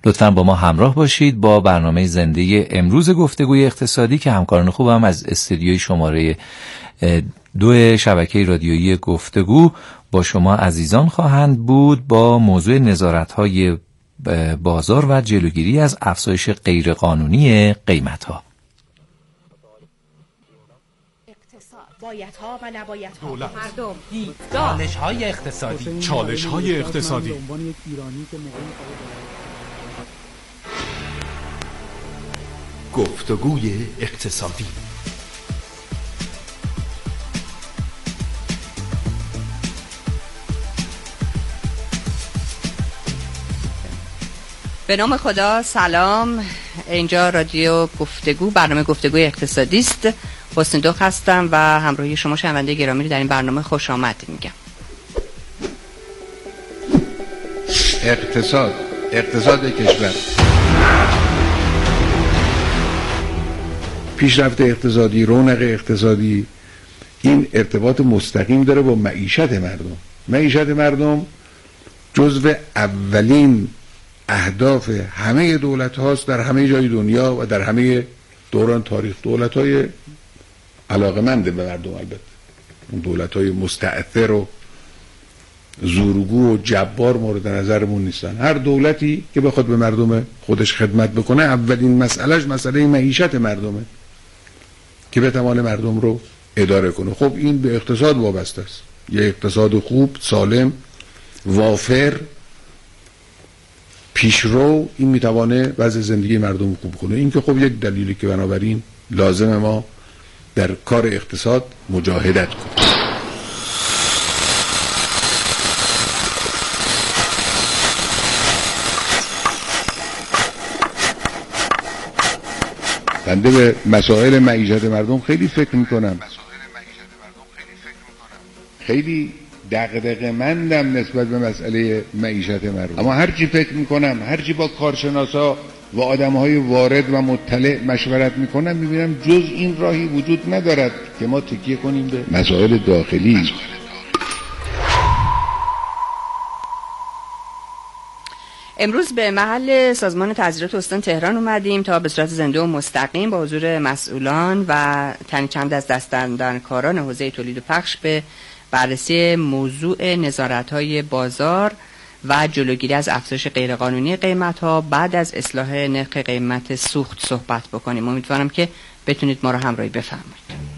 لطفاً با ما همراه باشید با برنامه زنده امروز گفتگوی اقتصادی که همکاران خوبم از استودیوی شماره 2 شبکه رادیویی گفتگو با شما عزیزان خواهند بود با موضوع نظارت‌های بازار و جلوگیری از افزایش غیرقانونی قیمت‌ها. بایدها و نبایدها، دولت، مردم، چالش‌های اقتصادی، چالش‌های اقتصادی. گفتگوی اقتصادی. به نام خدا، سلام. اینجا رادیو گفتگو، برنامه گفتگوی اقتصادی است. حسین دوخ هستم و همراهی شما شنونده گرامی رو در این برنامه خوش آمد میگم. اقتصاد کشور، پیشرفت اقتصادی، رونق اقتصادی، این ارتباط مستقیم داره با معیشت مردم. معیشت مردم جزو اولین اهداف همه دولت هاست در همه جای دنیا و در همه دوران تاریخ. دولت های علاقمند به مردم، البته اون دولت های مستعثر و زورگو و جبار مورد نظرمون نیستن. هر دولتی که بخواد به مردم خودش خدمت بکنه اولین مسئلهش مسئله معیشت مردمه که بتوانه مردم رو اداره کنه. خب این به اقتصاد وابسته است. یه اقتصاد خوب، سالم، وافر، پیشرو، این میتوانه وضع زندگی مردم خوب کنه. این که خب یک دلیلی که بنابراین لازم ما در کار اقتصاد مجاهدت کنیم. بنده به مسائل معیشت مردم خیلی فکر میکنم، خیلی دغدغه‌مندم نسبت به مسئله معیشت مردم. اما هرچی فکر میکنم، هرچی با کارشناسا و آدمهای وارد و مطلع مشورت میکنم، میبینم جز این راهی وجود ندارد که ما تکیه کنیم به مسائل داخلی. امروز به محل سازمان تعزیرات استان تهران اومدیم تا به صورت زنده و مستقیم با حضور مسئولان و تنی چند از دستاندرکاران حوزه تولید و پخش به بررسی موضوع نظارت‌های بازار و جلوگیری از افزایش غیرقانونی قیمت‌ها بعد از اصلاح نرخ قیمت سوخت صحبت بکنیم. امیدوارم که بتونید ما رو همراهی بفرمایید.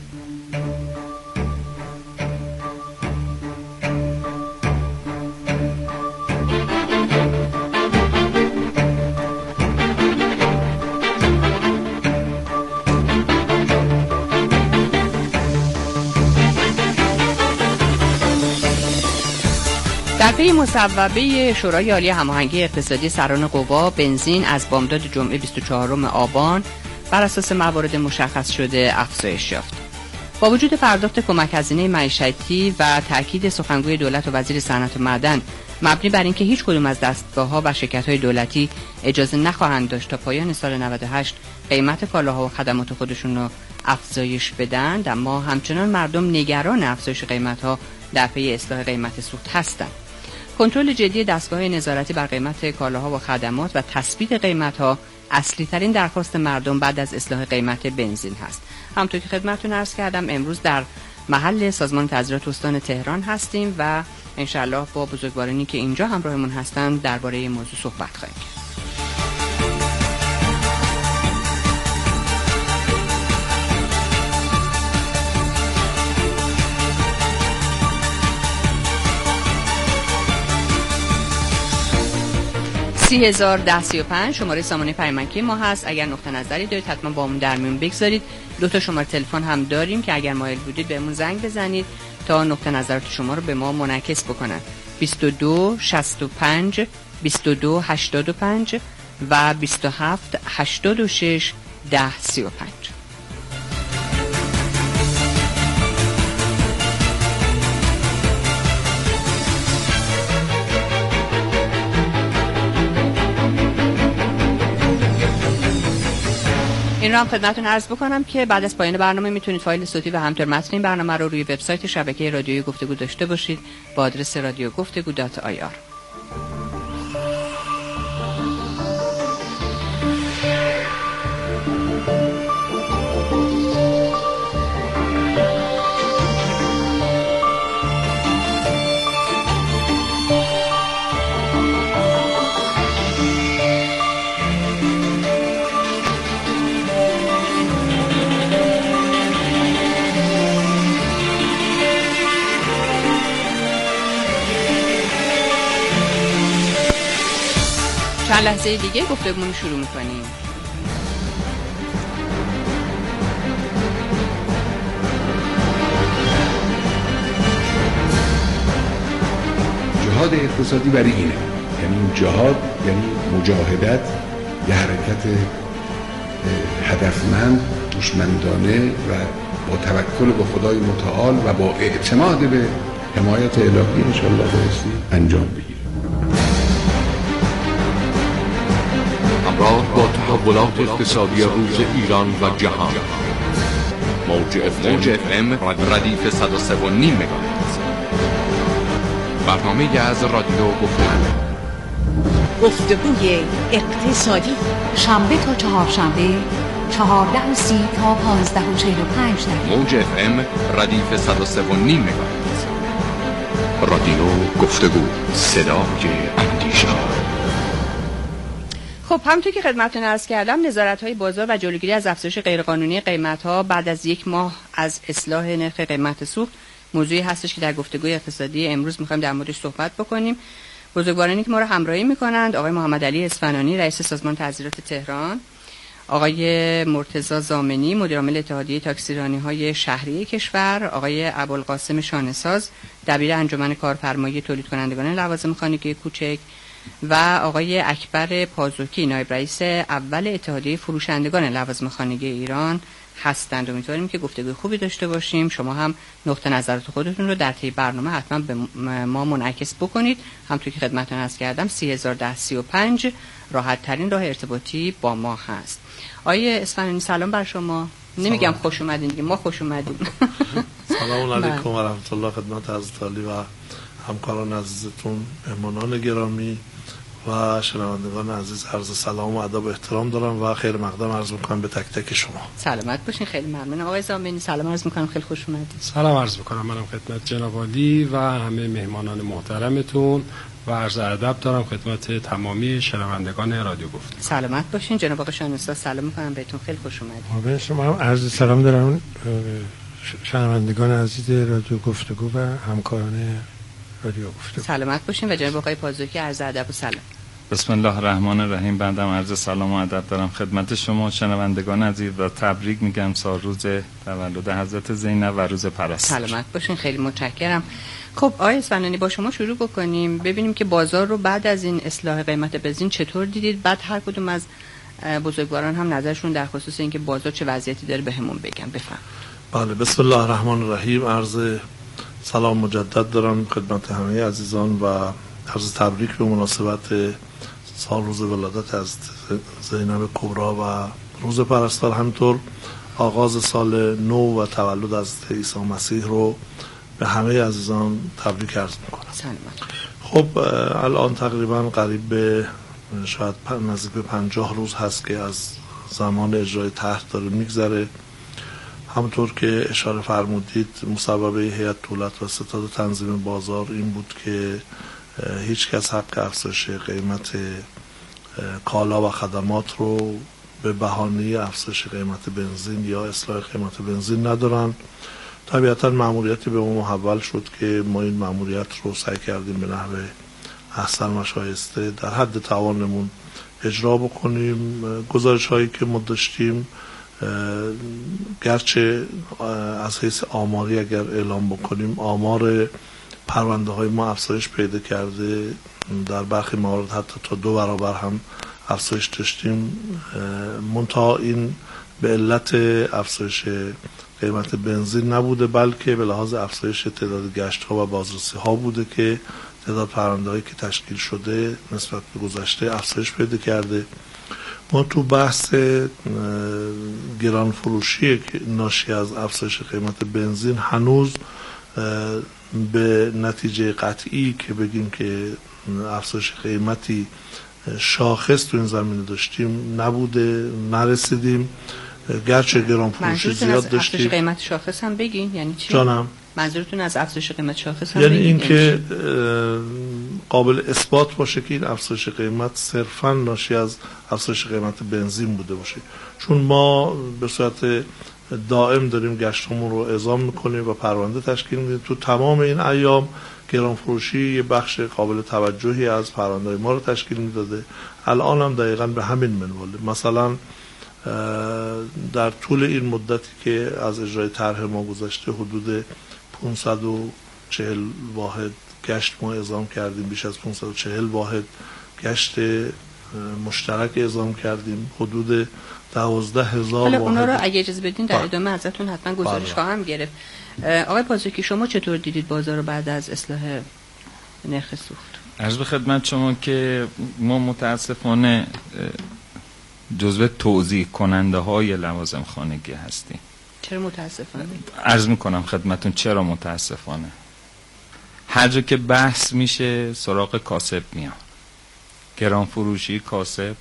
در پی مصوبه شورای عالی هماهنگی اقتصادی سران قوا، بنزین از بامداد جمعه 24 آبان بر اساس موارد مشخص شده افزایش یافت. با وجود پرداخت کمک هزینه معیشتی و تاکید سخنگوی دولت و وزیر صنعت و معدن مبنی بر اینکه هیچ کدوم از دستگاه‌ها و شرکت‌های دولتی اجازه نخواهند داشت تا پایان سال 98 قیمت کالاها و خدمات خودشون رو افزایش بدن، اما همچنان مردم نگران افزایش قیمت‌ها در پی اصلاح قیمت سوخت هستند. کنترل جدی دستگاه نظارتی بر قیمت کالاها و خدمات و تثبیت قیمت‌ها اصلی ترین درخواست مردم بعد از اصلاح قیمت بنزین هست. همونطور که خدمتتون عرض کردم امروز در محل سازمان تعزیرات استان تهران هستیم و انشالله با بزرگوارانی که اینجا همراهمون هستند درباره این موضوع صحبت خواهیم کرد. 301035 شماره سامانه پیامکی ما هست. اگر نقطه نظری دارید حتما با همون در میون بگذارید. 2 شماره تلفن هم داریم که اگر مایل بودید بهمون زنگ بزنید تا نقطه نظرات شما رو به ما منعکس بکنن. 22 65 22 85 و 27 86 10 35. این رو هم خدمتتون عرض بکنم که بعد از پایان برنامه میتونید فایل صوتی و همینطور متن این برنامه رو روی وبسایت شبکه رادیویی گفتگو داشته باشید با آدرس radiogoftegu.ir. چند لحظه دیگه گفتگومون شروع میکنیم. جهاد اقتصادی برای اینه، یعنی جهاد یعنی مجاهدت، یه حرکت هدفمند، هوشمندانه و با توکل به خدای متعال و با اعتماد به حمایت الهی انشاءالله بایستی انجام بگیره. همراه با تحولات اقتصادی روز ایران و جهان، موج FM ردیف 103.5 مگاهرتز، برنامه از رادیو گفتگوی اقتصادی، شنبه تا چهارشنبه 14:30 تا 15:45 دقیقه. موج FM ردیف 103.5 مگاهرتز، رادیو گفتگو، صدای اندیشه. خب همونطور که خدمتتون عرض کردم، نظارت‌های بازار و جلوگیری از افزایش غیرقانونی قیمت‌ها بعد از 1 ماه از اصلاح نرخ قیمت سوخت موضوعی هستش که در گفتگوی اقتصادی امروز می‌خوایم در موردش صحبت بکنیم. بزرگوارانی که ما رو همراهی می‌کنند: آقای محمد علی اصفهانی، رئیس سازمان تعذیرات تهران، آقای مرتضی زامنی، مدیر عامل اتحادیه تاکسیرانی‌های شهری کشور، آقای ابوالقاسم شانه‌ساز، دبیر انجمن کارفرمایی تولید کنندگان لوازم خانگی کوچک و آقای اکبر پازوکی، نایب رئیس اول اتحادیه فروشندگان لوازم خانگی ایران هستند. امیدواریم که گفتگوی خوبی داشته باشیم. شما هم نقطه نظرات خودتون رو در طی برنامه حتما به ما منعکس بکنید. همونطور که خدمتتون عرض کردم 301035 راحت ترین راه ارتباطی با ما هست. آقای اصفهانی سلام بر شما. نمیگم خوش اومدین دیگه، ما خوش اومدیم. سلام علیکم و رحمت الله خدمت حضرت عالی و همکاران عزیزتون، مهمانان گرامی و شنوندگان عزیز، عرض سلام و ادب و احترام دارم و خیر مقدم عرض میکنم به تک تک شما. سلامت باشین، خیلی ممنونم. آقای زامنی سلام عرض میکنم، خیلی خوش اومدید. سلام عرض میکنم منم خدمت جناب عالی و همه مهمانان محترمتون و عرض ادب دارم خدمت تمامی شنوندگان رادیو گفتگو. سلامت باشین. جناب آقای شانه‌ساز سلام میکنم بهتون، خیلی خوش اومدید. به شما هم عرض سلام دارم شنوندگان عزیز رادیو گفتگو و همکاران رادیو گفتگو. سلامت باشین. و جناب آقای پازوکی عرض ادب و سلام. بسم الله الرحمن الرحیم. بعدم عرض سلام و ادب دارم خدمت شما شنوندگان عزیز و تبریک میگم سال روز تولد حضرت زینب و روز پرستش. سلامت باشین، خیلی متشکرم. خب آقای اصفهانی با شما شروع بکنیم، ببینیم که بازار رو بعد از این اصلاح قیمت بنزین چطور دیدید. بعد هر کدوم از بزرگواران هم نظرشون در خصوص اینکه بازار چه وضعیتی داره بهمون بگن. بفرمایید. بله، بسم الله الرحمن الرحیم. عرض سلام مجدد دارم خدمت همه عزیزان و عرض تبریک به مناسبت سال روز ولادت از زینب کبرا و روز پرستار، همینطور آغاز سال نو و تولد از عیسی مسیح رو به همه عزیزان تبریک عرض میکنم. خب الان تقریبا قریب به شاید نزدیک به 50 روز هست که از زمان اجرای طرح داره میگذره. همونطور که اشاره فرمودید، مصوبه هیئت دولت و ستاد تنظیم بازار این بود که هیچ کس حق افزایش قیمت کالا و خدمات رو به بهانه افزایش قیمت بنزین یا اصلاح قیمت بنزین ندارن. طبیعتا مأموریتی به ما محول شد که ما این مأموریت رو سعی کردیم به نحو احسن و شایسته در حد توانمون اجرا بکنیم. گزارش هایی که ما داشتیم، گرچه از حیث آماری اگر اعلام بکنیم، آمار پرونده های ما افزایش پیدا کرده، در برخی موارد حتی تا 2 برابر هم افزایش داشتیم. منتها این به علت افزایش قیمت بنزین نبوده، بلکه به لحاظ افزایش تعداد گشت ها و بازرسی ها بوده که تعداد پرونده هایی که تشکیل شده نسبت به گذشته افزایش پیدا کرده. ما تو بحث گران فروشی ناشی از افزایش قیمت بنزین هنوز به نتیجه قطعی که بگیم که افزایش قیمتی شاخص تو این زمینه داشتیم نبوده، نرسیدیم. گرچه گران فروشی زیاد داشتیم. افزایش قیمت شاخص هم بگین یعنی چی؟ جانم، منظورتون از افزایش قیمت شاخص هم یعنی بگین؟ این که قابل اثبات باشه که این افزایش قیمت صرفا ناشی از افزایش قیمت بنزین بوده باشه. چون ما به صورت دائم داریم گشتمون رو اعزام میکنیم و پرونده تشکیل میدیم. تو تمام این ایام گرانفروشی یه بخش قابل توجهی از پرونده‌های ما رو تشکیل میداده. الان هم دقیقاً به همین منواله. مثلا در طول این مدتی که از اجرای طرح ما گذشته حدود 540 واحد گشت ما اعزام کردیم، بیش از 540 واحد گشت مشترک اعزام کردیم، حدود 12,000 واحد. حالا اونا رو اگه اجازه بدین در ادامه ازتون حتما گزارش خواهم گرفت. آقای پازوکی شما چطور دیدید بازار رو بعد از اصلاح نرخ سوخت؟ عرض به خدمت شما که ما متاسفانه جزو توزیع کننده های لوازم خانگی هستیم. چرا متاسفانه؟ عرض میکنم خدمتون چرا متاسفانه. هر جا که بحث میشه سراغ کاسب میان، گران فروشی کاسب،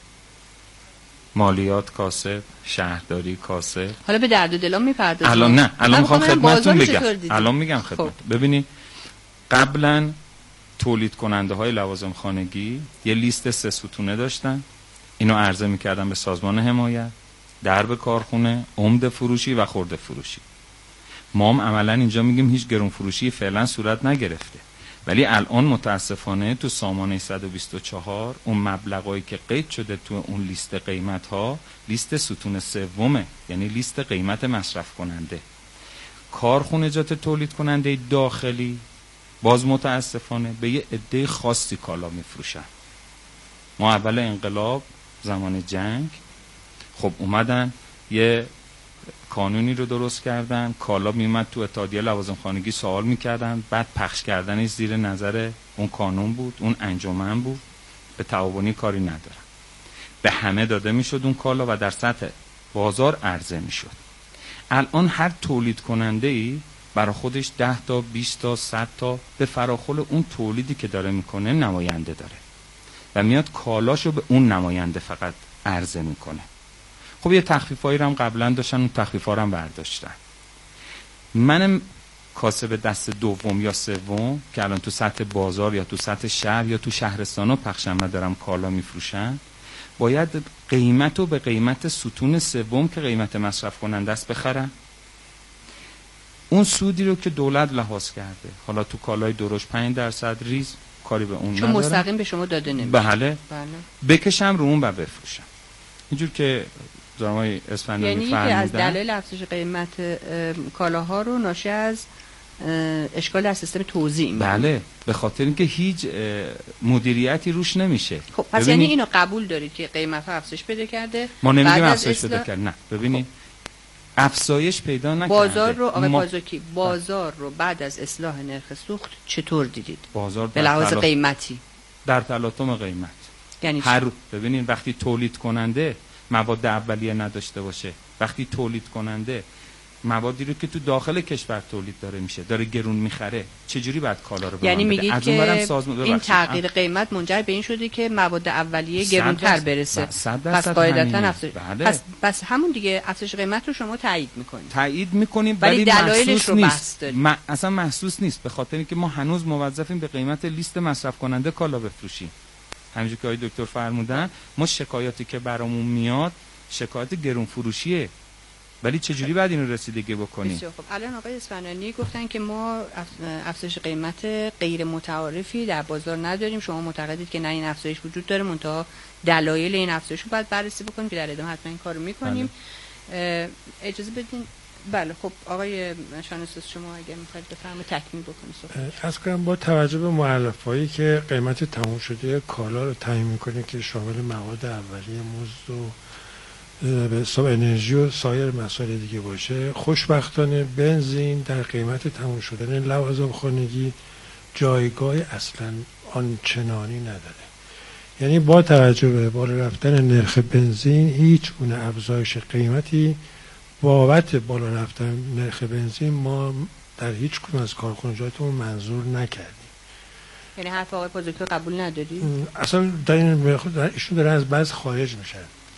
مالیات کاسب، شهرداری کاسب. حالا به درد و دلم میپردازم. الان نه، الان میخوام خدمتتون بگم. الان میگم خدمت. ببینید قبلا تولید کننده های لوازم خانگی یه لیست 3 ستونه داشتن، اینو عرضه میکردن به سازمان حمایت، درب کارخونه، عمده فروشی و خرده فروشی. ما هم عملا اینجا میگیم هیچ گرون فروشی فعلا صورت نگرفته، ولی الان متاسفانه تو سامانه 124 اون مبلغایی که قید شده تو اون لیست قیمت ها لیست ستون سومه، یعنی لیست قیمت مصرف کننده. کارخونجات تولید کننده داخلی باز متاسفانه به یه عده خاصی کالا میفروشن. ما اول انقلاب زمان جنگ خب اومدن یه کانونی رو درست کردن، کالا میومد تو اتحادیه لوازم خانگی سوال میکردن، بعد پخش کردنش زیر نظر اون کانون بود، اون انجمن بود، به تعاونی کاری ندارن، به همه داده میشد اون کالا و در سطح بازار عرضه میشد. الان هر تولید کننده ای برای خودش 10 تا 20 تا 100 تا به فراخور اون تولیدی که داره میکنه نماینده داره و میاد کالاشو به اون نماینده فقط عرضه میکنه. خب یه تخفیفایی رو هم قبلا داشتن، اون تخفیفا رو هم برداشتن. منم کاسب دست دوم یا سوم که الان تو سطح بازار یا تو سطح شهر یا تو شهرستانا پخشم و دارم کالا میفروشن، باید قیمتو به قیمت ستون سوم که قیمت مصرف کننده است بخرن. اون سودی رو که دولت لحاظ کرده، حالا تو کالای درشت 5% ریز کاری به اون نداره، چون مستقیم به شما داده نمیشه. بله بکشم رو اون و بفروشم. اینجور که زمای اسفندیاری یعنی که از دلایل افزایش قیمت کالاها رو ناشی از اشکال در سیستم توزیع می‌کنه. بله، به خاطر اینکه هیچ مدیریتی روش نمیشه. خب پس یعنی اینو قبول دارید که قیمت افزایش پیدا کرده؟ ما نمیگیم افزایش پیدا کرده، نه. ببینید افزایش پیدا نکرده. بازار رو آقای پازوکی، بازار رو بعد از اصلاح نرخ سوخت چطور دیدید؟ بازار به لحاظ قیمتی در تلاطم قیمت. یعنی ببینید وقتی تولید کننده مواد اولیه نداشته باشه، وقتی تولید کننده موادی رو که تو داخل کشور تولید داره میشه داره گرون میخره، چجوری بعد کالا رو یعنی میگید که این تغییر قیمت منجر به این شده که مواد اولیه گرونتر برسه، پس قاعدتاً افزایش. پس همون دیگه افزایش قیمت رو شما تایید میکنیم ولی دلایلش رو بحث داریم. اصلا محسوس نیست، به خاطر اینکه ما هنوز موظفیم به قیمت لیست مصرف کننده کالا بفروشیم. همونجوری که آقای دکتر فرمودن، ما شکایاتی که برامون میاد شکایت گرون فروشیه، ولی چجوری بعد اینو رسیدگی بکنیم؟ بسیار خب. الان آقای اسفندیاری گفتن که ما افزایش قیمت غیر متعارفی در بازار نداریم، شما معتقدید که نه این افزایش وجود داره، منتها دلایل این افزایش رو باید بررسی بکنیم که در ادامه حتما این کارو میکنیم. اجازه بدین. بله خب آقای شانسوس شما اگه میخواید بفرمایید تکمیل بکنید. از کنم با توجه به مؤلفه‌ای که قیمت تموم شده کالا رو تعیین میکنه که شامل مواد اولیه، مزد و به حساب انرژی و سایر مسائل دیگه باشه، خوشبختانه بنزین در قیمت تموم شدن لوازم خانگی جایگاه اصلا آنچنانی نداره. یعنی با توجه به بالا رفتن نرخ بنزین هیچ گونه افزایش قیمتی بابت بالا رفتن نرخ بنزین ما در هیچ کدوم از کارخانجاتمون منظور نکردیم. یعنی حرف آقای پازوکی قبول نداری؟ اصلا در ایشون داره از بحث خارج میشن.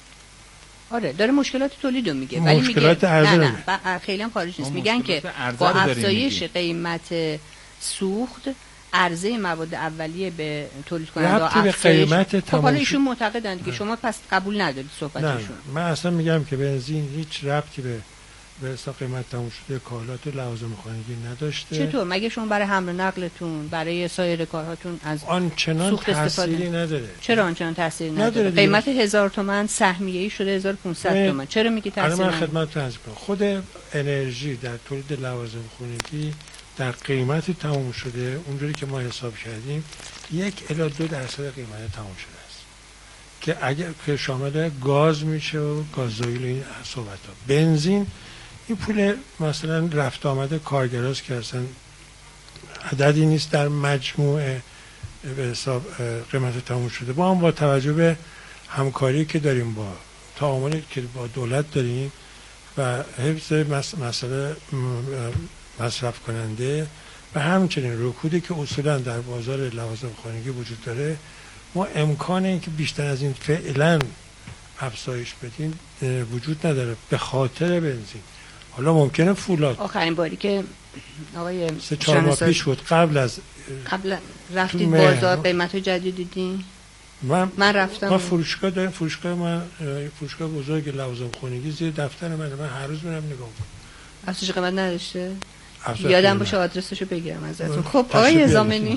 آره داره مشکلات تولید رو میگه، ولی میگه نه خیلی هم خارج نیست. میگن که با افزایش قیمت سوخت عرضه مواد اولیه به تولید کننده افزایش. خب حالا ایشون معتقدند که شما پس قبول ندارید صحبتشون. نه من اصلا میگم که بنزین هیچ ربطی به به حساب قیمت تموم شده کالات و لوازم خانگی نداشته. چطور؟ مگه شما برای حمل و نقلتون، برای سایر کارهاتون از آنچنان تأثیری نداره؟ چرا آنچنان تأثیری نداره؟ قیمت 1000 تومان سهمیه‌ای شده 1500 تومان. چرا میگی تأثیر نداره؟ من خدمتتون عرض کنم خود انرژی در تولید لوازم خانگی در قیمت تموم شده اونجوری که ما حساب کردیم 1 الی 2% قیمت تموم شده است که اگر که شامل گاز میشه و گازوئیل این صحبت‌ها. بنزین این پول مثلا رفت آمده کارگراست که اصلا عددی نیست در مجموعه به حساب قیمت تموم شده. ما هم با توجه به همکاری که داریم با تعاملی که با دولت داریم و حفظ مسئله مصرف کننده و همچنین رکودی که اصولا در بازار لوازم خانگی وجود داره، ما امکان این که بیشتر از این فعلا افزایش بدیم وجود نداره به خاطر بنزین. حالا ممکنه فولاد آخرین باری که آقای 3-4 ماه پیش بود قبل رفتید بازار قیمت جدید دیدین؟ من رفتم. ما فروشگاه داریم، فروشگاه بزرگ لوازم خانگی زیر دفتر من هر روز میرم نگاه کنم. افزایش قیمت نداشته؟ یادم باشه آدرسشو بگیرم ازتون. خب آقای زامنی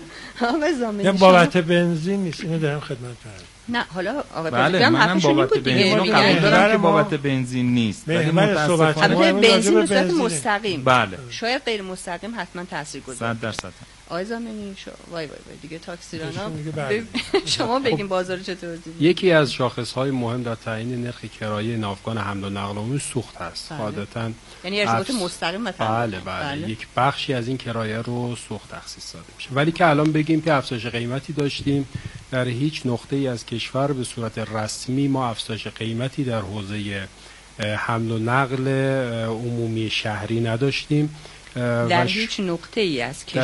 بابت بنزین نیست، اینو دارم خدمتتون. نه حالا آقای بله منم بابت بنزین رو قبول دارم که بابت بنزین نیست، ولی متاسفانه بنزین به صورت مستقیم بله شاید غیر مستقیم حتما تاثیرگذاره 100%. آقای زامنی وای دیگه تاکسیرانا شما بگین بازار چطور دیدید؟ یکی از شاخص‌های مهم در تعیین نرخ کرایه ناوگان حمل و نقل عمومی سوخت است. عادتاً یعنی ارتباط مستقیم بله. یک بخشی از این کرایه رو سوخت تخصیص داده میشه. ولی که الان بگیم که افزایش قیمتی داشتیم، در هیچ نقطه‌ای از کشور به صورت رسمی ما افزایش قیمتی در حوزه حمل و نقل عمومی شهری نداشتیم. در هیچ نقطه‌ای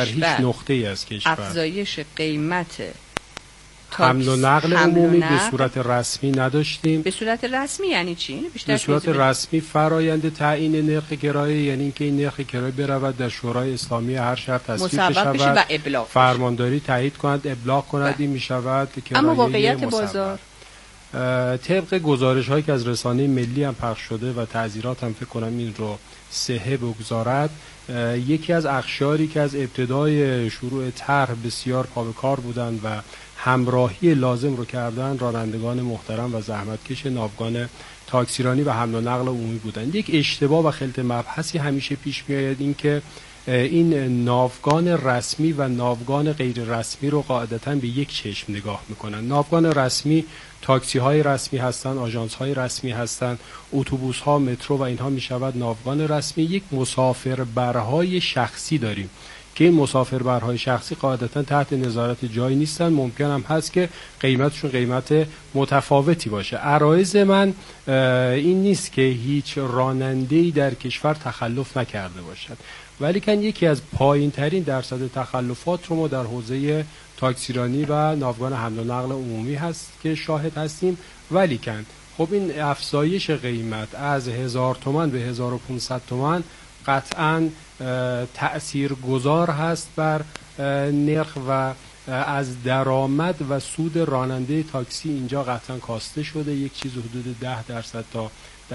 از کشور افزایش قیمت حمل و نقل عمومی به صورت رسمی نداشتیم. به صورت رسمی یعنی چی؟ به صورت رسمی فرایند تعیین نرخ کرایه یعنی اینکه این نرخ کرایه برود در شورای اسلامی هر شهر تصویب شود، فرمانداری تایید کند، ابلاغ کند، این میشود کرایه. اما واقعیت بازار طبق گزارش هایی که از رسانه ملی هم پخش شده و تعزیرات هم فکر کنم این رو صحه بگذارد، یکی از اقشاری که از ابتدای شروع طرح بسیار پا به کار بودند و همراهی لازم رو کردن رانندگان محترم و زحمتکش ناوگان تاکسیرانی و حمل و نقل عمومی بودند. یک اشتباه و خلط مبحثی همیشه پیش میآید، این که این ناوگان رسمی و ناوگان غیر رسمی رو قاعدتاً به یک چشم نگاه میکنن. ناوگان رسمی تاکسی های رسمی هستند، آژانس های رسمی هستند، اتوبوس ها، مترو و اینها میشود ناوگان رسمی. یک مسافربرهای شخصی داریم که این مسافربرهای شخصی قاعدتاً تحت نظارت جایی نیستن، ممکن هم هست که قیمتشون قیمت متفاوتی باشه. عرایض من این نیست که هیچ راننده‌ای در کشور تخلف نکرده باشد، ولی که یکی از پایین ترین درصد تخلفات رو ما در حوزه تاکسیرانی و ناوگان حمل و نقل عمومی هست که شاهد هستیم. ولی که خب این افزایش قیمت از 1000 تومان به 1500 تومان قطعاً تأثیر گذار هست بر نرخ و از درآمد و سود راننده تاکسی اینجا قطعاً کاسته شده. یک چیز حدود 10% تا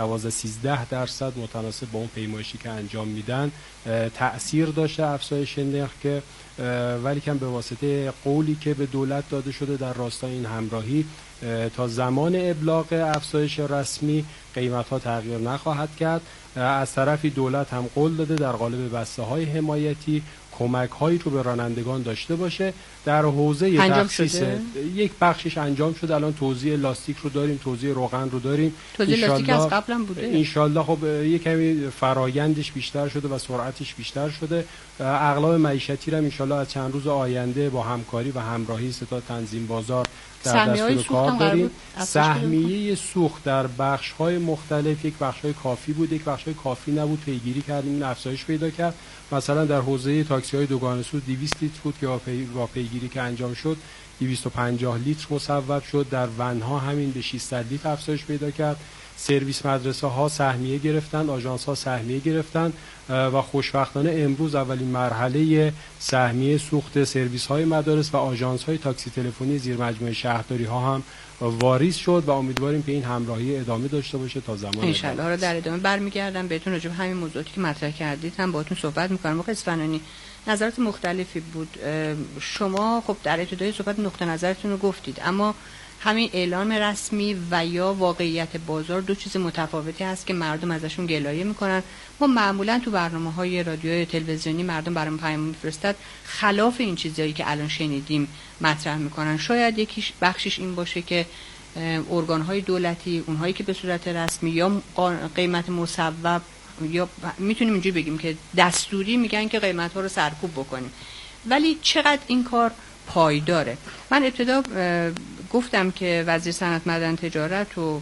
12-13% متناسب با اون پیمایشی که انجام میدن تأثیر داشته افزایش نرخ، که ولی که به واسطه قولی که به دولت داده شده در راستای این همراهی تا زمان ابلاغ افزایش رسمی قیمت ها تغییر نخواهد کرد. از طرفی دولت هم قول داده در قالب بسته های حمایتی کمک هایی رو به رانندگان داشته باشه. در حوزه تخصیص یک بخشش انجام شده، الان توزیع لاستیک رو داریم، توزیع روغن رو داریم. توزیع لاستیک از قبل هم بوده ان شاءالله. خب یک کمی فرایندش بیشتر شده و سرعتش بیشتر شده. اقلام معیشتی رو ان شاءالله از چند روز آینده با همکاری و همراهی ستاد تنظیم بازار در دستور کار داریم. سهمیه سوخت در بخش‌های مختلف، یک بخش‌های کافی بود، یک بخش‌های کافی نبود، پیگیری کردیم این افزایش پیدا کرد. مثلا در حوزه تاکسی‌های دوگانه سوز 200 لیتر بود که با پیگیری که انجام شد 250 لیتر مصوب شد. در ونها همین به 600 لیتر افزایش پیدا کرد. سرویس مدرسه ها سهمیه گرفتن، آژانس ها سهمیه گرفتن و خوشبختانه امروز اولین مرحله سهمیه سوخت سرویس های مدارس و آژانس های تاکسی تلفنی زیر مجموعه شهرداری ها هم واریز شد و امیدواریم که این همراهی ادامه داشته باشه تا زمان ان شاء الله. در ادامه برمیگردم بهتون راجع به همین موضوعاتی که مطرح کردید هم باهاتون صحبت می‌کنم. آقای اصفهانی، نظرات مختلفی بود. شما خب در ابتدای صحبت نقطه نظرتون رو گفتید، اما همین اعلام رسمی و یا واقعیت بازار دو چیز متفاوتی هست که مردم ازشون گلایه میکنن. ما معمولا تو برنامه‌های رادیویی تلویزیونی مردم برام پیام میفرستاد خلاف این چیزایی که الان شنیدیم مطرح میکنن. شاید یکیش بخشش این باشه که ارگان‌های دولتی، اونهایی که به صورت رسمی یا قیمت مصوب یا میتونیم اینجوری بگیم که دستوری میگن که قیمت‌ها رو سرکوب بکنیم، ولی چقدر این کار پایداره؟ من ابتدا گفتم که وزیر صنعت معدن تجارت رو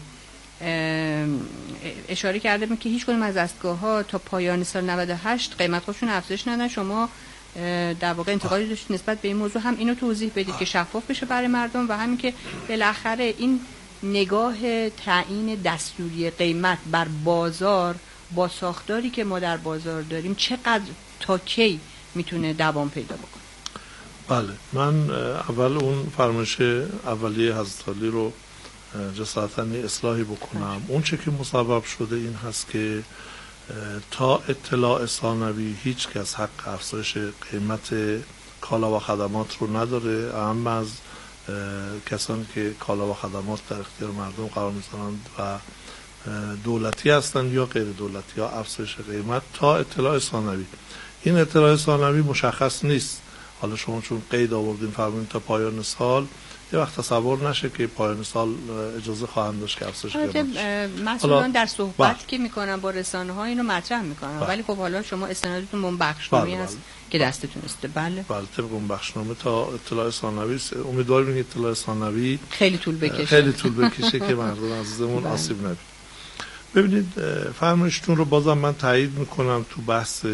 اشاره کرده بود که هیچ کدوم از دستگاه‌ها تا پایان سال 98 قیمت‌هاشون افزایش ندادن. شما در واقع انتقادی داشتید نسبت به این موضوع، هم اینو توضیح بدید که شفاف بشه برای مردم و همین که بالاخره این نگاه تعیین دستوری قیمت بر بازار با ساختاری که ما در بازار داریم چقدر تا کی میتونه دوام پیدا بکنه؟ بله، من اول اون فرمایش اولیه حضرت علی رو جسارتاً اصلاحی بکنم. اون چه که مصوب شده این هست که تا اطلاع ثانوی هیچ کس حق افزایش قیمت کالا و خدمات رو نداره، اما از کسانی که کالا و خدمات در اختیار مردم قرار می‌ذارند و دولتی هستند یا غیر دولتی ها افزایش قیمت تا اطلاع ثانوی. این اطلاع ثانوی مشخص نیست. حالا شما چون قید آوردین فرمودین تا پایان سال، یه وقت تصور نشه که پایان سال اجازه خواهند داشت که افزایش قیمت مسئولان در صحبت که میکنن با رسانه ها اینو مطرح میکنن، ولی خب حالا شما استنادتون به بخشنامه هست که دستتون است. بله طبق اون بخشنامه تا اطلاع ثانوی امیدواریم این اطلاع ثانوی خیلی طول بکشه که مردم عزیزمون آسیب نبینن. ببینید فرمایشتون رو بازم من تایید میکنم. تو بحث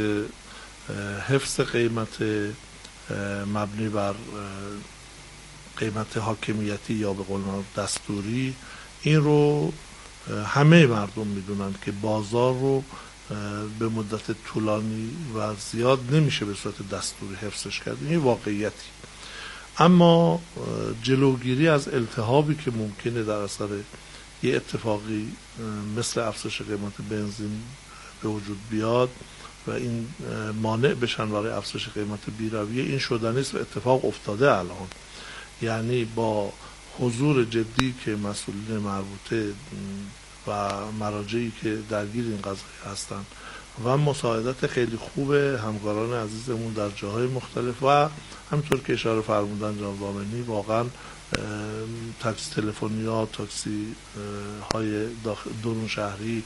حفظ قیمت مبنی بر قیمت حاکمیتی یا به قول معروف دستوری، این رو همه مردم میدونن که بازار رو به مدت طولانی و زیاد نمیشه به صورت دستوری حفظش کرد، این واقعیتی. اما جلوگیری از التهابی که ممکنه در اثر یه اتفاقی مثل افزایش قیمت بنزین به وجود بیاد و این مانع بشن برای افزایش قیمت بی‌رویه، این شدنی است و اتفاق افتاده الان. یعنی با حضور جدی که مسئولین مربوطه و مراجعی که درگیر این قضیه هستند و مساعدت خیلی خوب همکاران عزیزمون در جاهای مختلف و همینطور که اشاره فرمودن جناب ضامنی، واقعا تاکسی تلفنیات، تاکسی های درون شهری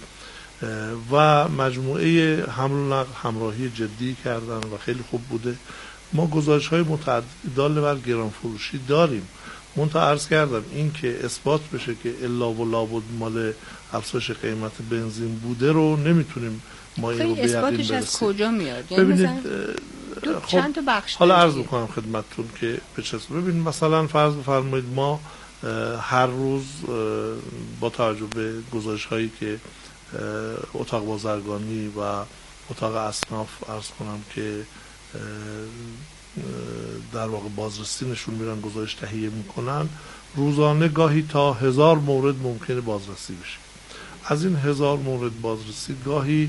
و مجموعه حمل و نقل همراهی جدی کردن و خیلی خوب بوده. ما گزارش‌های متعددی دال بر گران فروشی داریم. منتها عرض کردم این که اثبات بشه که الا و لابد مال افزایش قیمت بنزین بوده رو نمیتونیم ما این رو به یقین برسیم. اثباتش از کجا میاد؟ یعنی ببینید چند تا بخش حالا عرض می‌کنم خدمتتون که به چه صورت. ببینید مثلا فرض بفرمایید ما هر روز با توجه به گزارش‌هایی که اتاق بازرگانی و اتاق اصناف عرض کنم که در واقع بازرسی نشون میرن، گزارش تهیه میکنن، روزانه گاهی تا 1000 مورد ممکنه بازرسی بشه. از این 1000 مورد بازرسی گاهی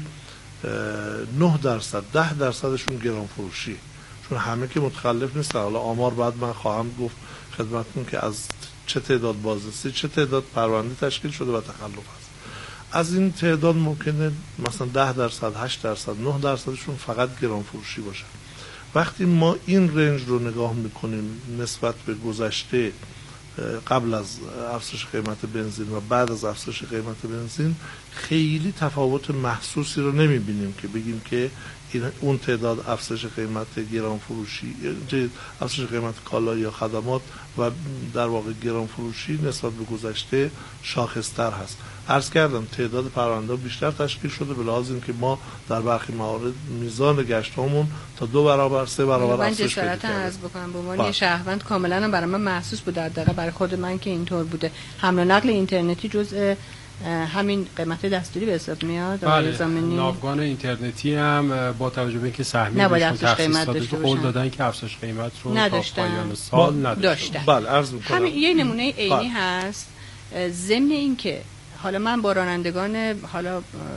9% 10%شون گران فروشی، چون همه که متخلف نیستن. حالا آمار بعد من خواهم گفت خدمتتون که از چه تعداد بازرسی چه تعداد پرونده تشکیل شده و تخلف هست. از این تعداد ممکنه مثلا 10%، 8%، 9%شون فقط گران فروشی باشه. وقتی ما این رنج رو نگاه میکنیم نسبت به گذشته قبل از افزایش قیمت بنزین و بعد از افزایش قیمت بنزین، خیلی تفاوت محسوسی رو نمیبینیم که بگیم که اون تعداد افزایش قیمت گران فروشی، افزایش قیمت کالا یا خدمات و در واقع گران فروشی نسبت به گذشته شاخص‌تر هست. عرض کردم تعداد پرونده بیشتر تشکیل شده به لحاظ اینکه ما در برخی موارد میزان گشتامون تا 2 برابر 3 برابر افزایش پیدا کرده. من جسارت عرض بکنم به عنوان شهروند کاملا برای من محسوس بود، در دقیقه برای خود من که اینطور بوده. حمل و نقل اینترنتی جزء همین قیمت دستوری به حساب میاد. بله، ناوگان اینترنتی هم با توجه به اینکه سهمیه بهشون تخصیص داده که قول دادن که افزایش قیمت رو تا پایان سال نداشتن. بله عرض می‌کنم. همین یه نمونه عینی هست. ضمن این که حالا من با رانندگان، حالا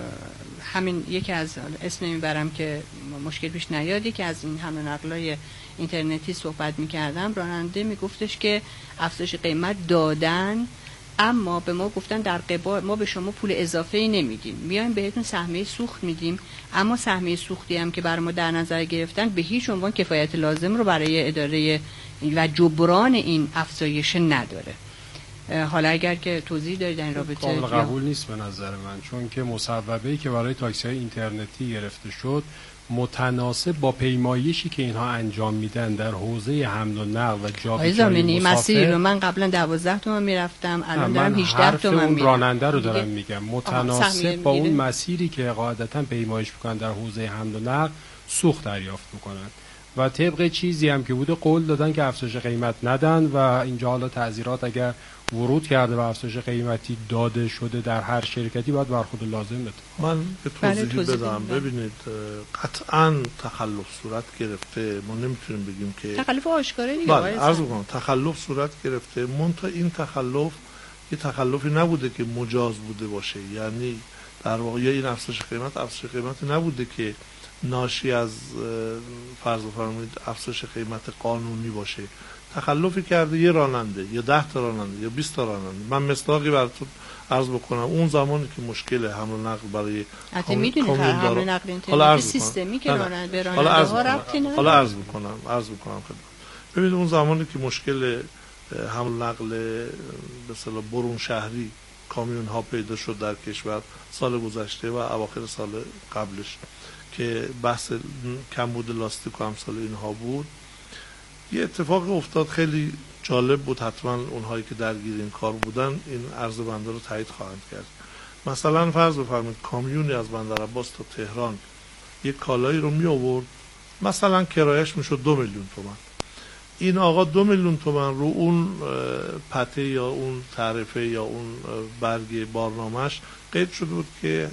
همین یکی از اسم میبرم که مشکل پیش نیاد، که از این حمل و نقل‌های اینترنتی صحبت می‌کردم، راننده میگفتش که افزایش قیمت دادن اما به ما گفتن در قبال ما به شما پول اضافه‌ای نمیدیم، میایم بهتون سهمیه سوخت میدیم، اما سهمیه سوختی هم که برای ما در نظر گرفتن به هیچ عنوان کفایت لازم رو برای اداره و جبران این افزایش نداره. حالا اگر که توضیح دارید در این رابطه کاملا قبول نیست به نظر من، چون که مصوبه‌ای که برای تاکسی‌های اینترنتی گرفته شد متناسب با پیمایشی که اینها انجام میدن در حوزه حمل و نقل و جابجایی مسافر. مسیر رو من قبلا 12 تومن میرفتم، الان دارم 18 تومن میرم. اون راننده رو دارم میگم متناسب با اون مسیری که قاعدتا پیمایش میکنن در حوزه حمل و نقل سوخت دریافت میکنن و طبق چیزی هم که بوده قول دادن که افزایش قیمت ندن و اینجا حالا تعزیرات اگر ورود کرده و افزایش قیمتی داده شده در هر شرکتی باید برخورد لازم بده. من به توضیح بدم. ببینید قطعاً تخلف صورت گرفته، ما نمیتونیم بگیم که تخلف آشکاره دیگه. بله عرض می‌کنم تخلف صورت گرفته، منتها این تخلف یه تخلفی نبوده که مجاز بوده باشه، یعنی در واقع این افزایش قیمتی نبوده که ناشی از فرض بفرمایید افزایش قیمت قانونی باشه. تخلفی کرده یه راننده یا 10 تا راننده یا 20 تا راننده. من مصداقی براتون عرض بکنم. اون زمانی که مشکل حمل و نقل برای میدونید حمل و نقل اینترنتی سیستمی که راننده ها ربطی نداره. حالا عرض میکنم خدمت. ببینید اون زمانی که مشکل حمل و نقل به اصطلاح برون شهری کامیون ها پیدا شد در کشور سال گذشته و اواخر سال قبلش که بحث کمبود لاستیک و امثال اینها بود، یه اتفاق افتاد خیلی جالب بود. حتما اونهایی که درگیر این کار بودن این عرض بنده رو تایید خواهند کرد. مثلا فرض بفرمایید کامیونی از بندر عباس تا تهران یک کالایی رو می آورد، مثلا کرایش میشد 2 میلیون تومان. این آقا 2 میلیون تومان رو اون پته یا اون تعرفه یا اون برگ بارنامه‌اش قید شده بود که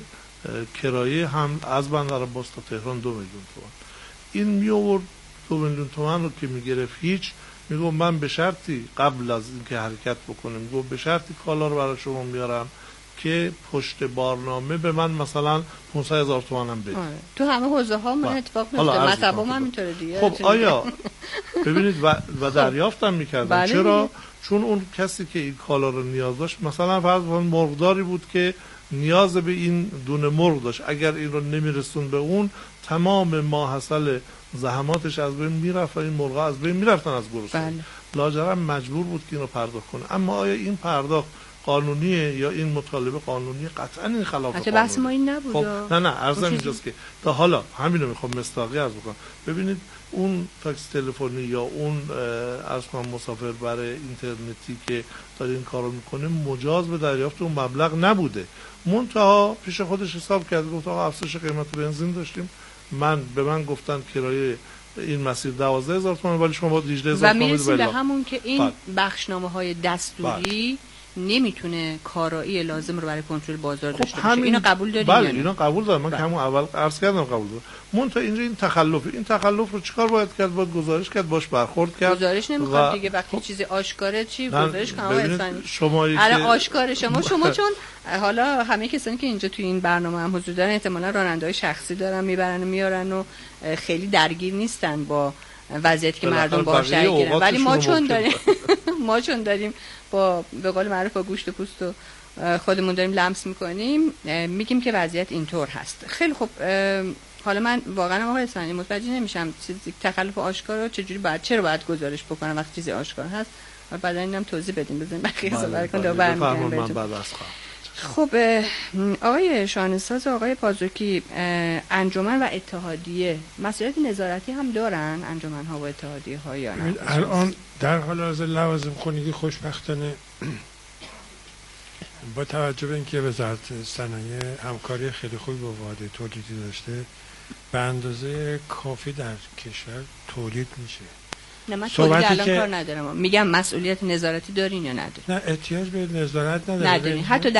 کرایه هم از بندر عباس تا تهران 2 میلیون تومان. این می آورد 2 میلیون تومان رو که میگرفت هیچ، میگم من به شرطی قبل از اینکه حرکت بکنم میگم به شرطی کالا رو برای شما میارم که پشت بارنامه به من مثلا 500,000 تومان هم بده. تو همه حوزه ها من اتفاق میفته، مطبع هم اینطوره دیگه. خب آیا ببینید و دریافتم میکردم. چرا؟ چون اون کسی که این کالا رو نیاز داشت، مثلا فرض کنید مرغداری بود که نیاز به این دونه مرغ داشت، اگر این رو نمیرسون به اون تمام ماحصل زحماتش از بین میرفت و این مرغا از بین میرفتن از گرسنگی. لاجرم مجبور بود که اینو پرداخت کنه. اما آیا این پرداخت قانونیه یا این مطالبه قانونیه؟ قطعا این خلاف قانونه. بحث ما این نبود. خب نه عرضم اینجاست که تا حالا همینو میخوام مصداقی عرض بکنم. ببینید اون تاکسی تلفنی یا اون عرض کنم مسافر برای اینترنتی که داره این کارو میکنه مجاز به دریافت اون مبلغ نبوده. منتها پیش خودش حساب کرد، گفت آقا افزایش قیمت بنزین داشتیم، به من گفتن کرایه این مسیر 12,000 تومان ولی شما با 18,000 تومان و میرسیم به همون که این بخشنامه‌های دستوری نمیتونه کارایی لازم رو برای کنترل بازار داشته باشه. اینو قبول دارید؟ بله اینو قبول دارم. من که همون اول عرض کردم قبول دارم. منتها اینجا این تخلف رو چیکار باید کرد؟ باید گزارش کرد، باش برخورد کرد. گزارش نمیخواد دیگه. وقتی چیزی آشکاره چی گزارش کنم اصلا شمایی که آشکار شما چون حالا همه کسانی که اینجا توی این برنامه هم حضور دارن احتمالاً راننده‌های شخصی دارن میبرن و میارن و خیلی درگیر نیستن با وضعیتی که مردم باهاش درگیرن، ولی ما چون داریم با به قول معروف با گوشت و پوست و خودمون داریم لمس میکنیم، میگیم که وضعیت اینطور هست. خیلی خب حالا من واقعا آقای اصفهانی متوجه نمیشم تخلف آشکار رو چرا باید گزارش بکنم وقتی چیزی آشکار هست. بعدا اینم توضیح بدیم بزنیم بقیه صحبت کنیم. خب آقای شانه‌ساز، آقای پازوکی، انجمن و اتحادیه مسئولیت نظارتی هم دارن انجمن‌ها و اتحادیه‌ها یا نه؟ الان در حال حاضر لوازم خانگی خوشبختانه با توجه به اینکه وزارت صنایع همکاری خیلی خوبی با واحد تولیدی داشته، به اندازه کافی در کشور تولید میشه. نه من تولید الان کار ندارم، میگم مسئولیت نظارتی دارین یا ندارین؟ نه احتیاج به نظارت ندارین. حتی